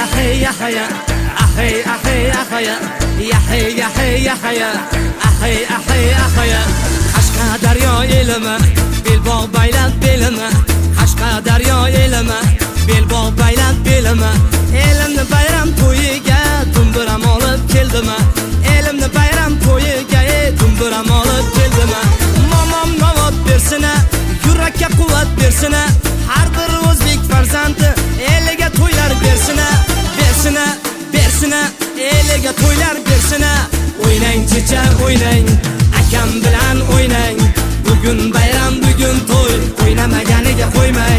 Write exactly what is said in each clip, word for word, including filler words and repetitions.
hey ya haya ahay ahay ahaya ya hey ya hey ya haya ahay ahay ahaya Qashqadaryo elimi belbog' baylab belimi Qashqadaryo elimi belbog' baylab belimi elimni bayram to'yiga dumburam olib keldimi elimni bayram to'yiga dumburam olib keldimi momom navot bersina yurakka quvvat bersina har bir o'zbek farzandi eliga to'ylar bersina bersina bersina eliga to'ylar bersina o'ynang checha o'ynang akam bilan o'ynang bugun bayram bugun to'y o'ynamaganiga qo'ymang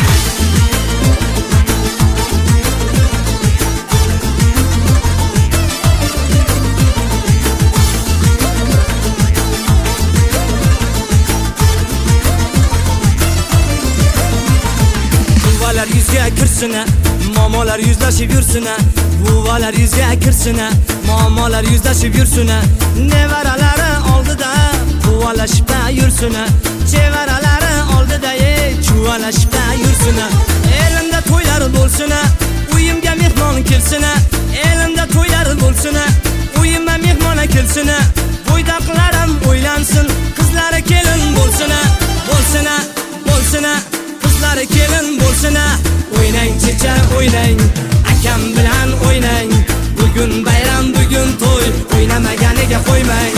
buvalar yuzga kirsina momolar yuzlashib yursina buvalar yuzga kirsina momolar yuzlashib yursina nevaralari oldida buvalashib yursina chevaralari oldida chuvalashib yursina elimda to'ylar bo'lsina uyimga mehmon kelsina elimda to'ylar bo'lsina uyimga mehmon kelsina bo'ydoqlarim o'ylansin qizlari kelin bo'lsina bo'lsina bo'lsina qizlari kelin bo'lsina o'ynang checha o'ynang akam bilan o'ynang bugun bayram bugun to'y o'ynamaganiga qo'ymang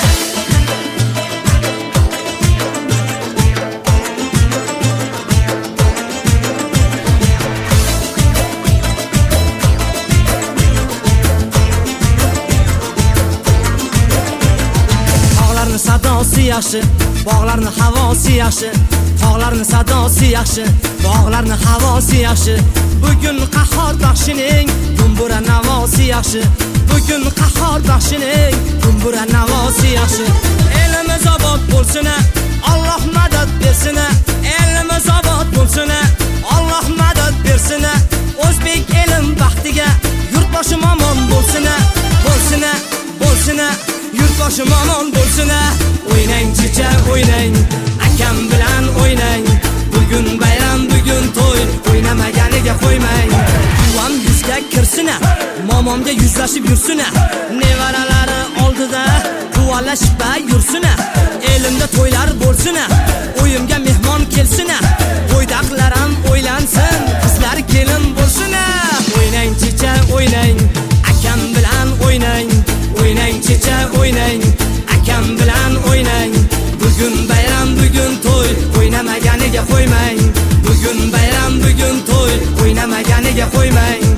tog'larni sadosi yaxshi bog'larni havosi yaxshi tog'larni sadosi yaxshi bog'larni havosi yaxshi bugun qahhor baxshining dumbura navosi yaxshi bugun qahhor baxshining dumbura navosi yaxshi elimiz obod bo'lsina Alloh madad bersina elimiz obod bo'lsina Alloh madad bersina o'zbek elim baxtiga yurtboshim omon bo'lsina bo'lsina bo'lsina yurtboshim omon bo'lsina o'ynang checha o'ynang akam bilan o'ynang bugun bayram bugun to'y o'ynamaganiga qo'ymang buvam yuzga kirsina momomga yuzlashib yursina nevaralari oldida buvalashib yursina elimda to'ylar bo'lsina uyimga mehmon kelsina bo'ydoqlarim o'ylansin qizlari kelin bo'lsina o'ynang checha o'ynang akam bilan o'ynang o'ynang checha o'ynang akam bilan o'ynang bugun bayram bugun to'y o'ynamaganiga qo'ymang bugun bayram bugun to'y o'ynamaganiga qo'ymang